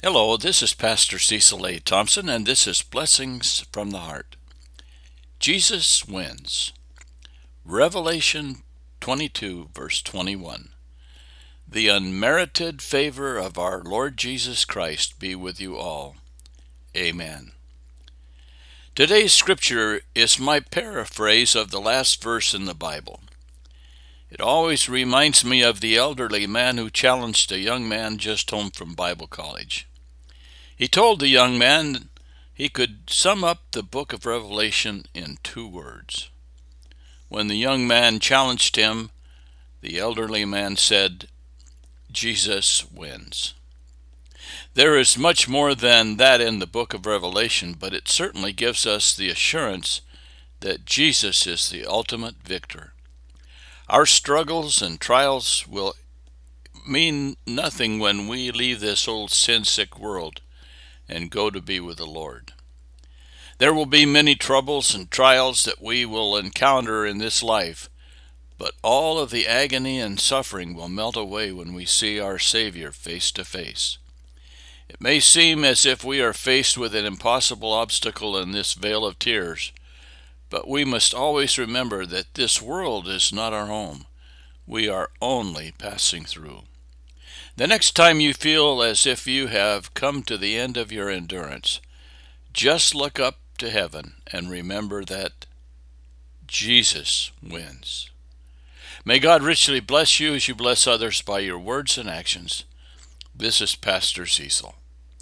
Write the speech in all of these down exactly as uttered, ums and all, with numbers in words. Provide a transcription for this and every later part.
Hello, this is Pastor Cecil A. Thompson, and this is Blessings from the Heart. Jesus wins. Revelation twenty-two, verse twenty-one. The unmerited favor of our Lord Jesus Christ be with you all. Amen. Today's scripture is my paraphrase of the last verse in the Bible. It always reminds me of the elderly man who challenged a young man just home from Bible college. He told the young man he could sum up the book of Revelation in two words. When the young man challenged him, the elderly man said, Jesus wins. There is much more than that in the book of Revelation, but it certainly gives us the assurance that Jesus is the ultimate victor. Our struggles and trials will mean nothing when we leave this old sin-sick world and go to be with the Lord. There will be many troubles and trials that we will encounter in this life, but all of the agony and suffering will melt away when we see our Savior face to face. It may seem as if we are faced with an impossible obstacle in this vale of tears, but we must always remember that this world is not our home. We are only passing through. The next time you feel as if you have come to the end of your endurance, just look up to heaven and remember that Jesus wins. May God richly bless you as you bless others by your words and actions. This is Pastor Cecil.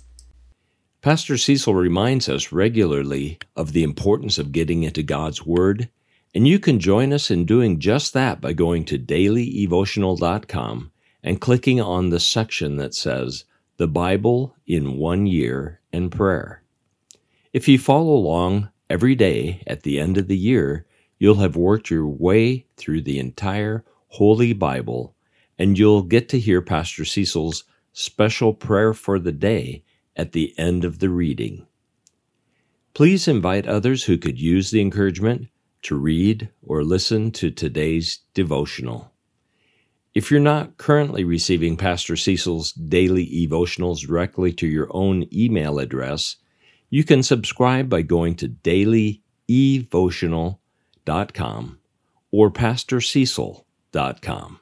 Pastor Cecil reminds us regularly of the importance of getting into God's Word, and you can join us in doing just that by going to daily evotional dot com and clicking on the section that says, The Bible in One Year and Prayer. If you follow along every day at the end of the year, you'll have worked your way through the entire Holy Bible, and you'll get to hear Pastor Cecil's special prayer for the day at the end of the reading. Please invite others who could use the encouragement to read or listen to today's devotional. If you're not currently receiving Pastor Cecil's daily evotionals directly to your own email address, you can subscribe by going to daily evotional dot com or pastor cecil dot com.